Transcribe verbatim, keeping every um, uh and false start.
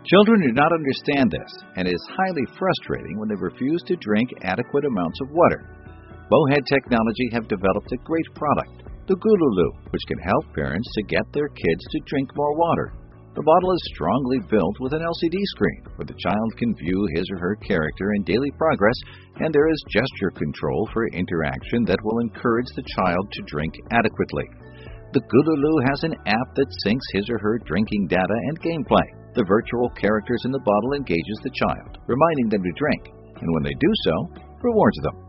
Children do not understand this, and it is highly frustrating when they refuse to drink adequate amounts of water. Bowhead Technology have developed a great product, the Gululu, which can help parents to get their kids to drink more water. The bottle is strongly built with an L C D screen where the child can view his or her character and daily progress, and there is gesture control for interaction that will encourage the child to drink adequately. The Gululu has an app that syncs his or her drinking data and gameplay. The virtual characters in the bottle engages the child, reminding them to drink, and when they do so, rewards them.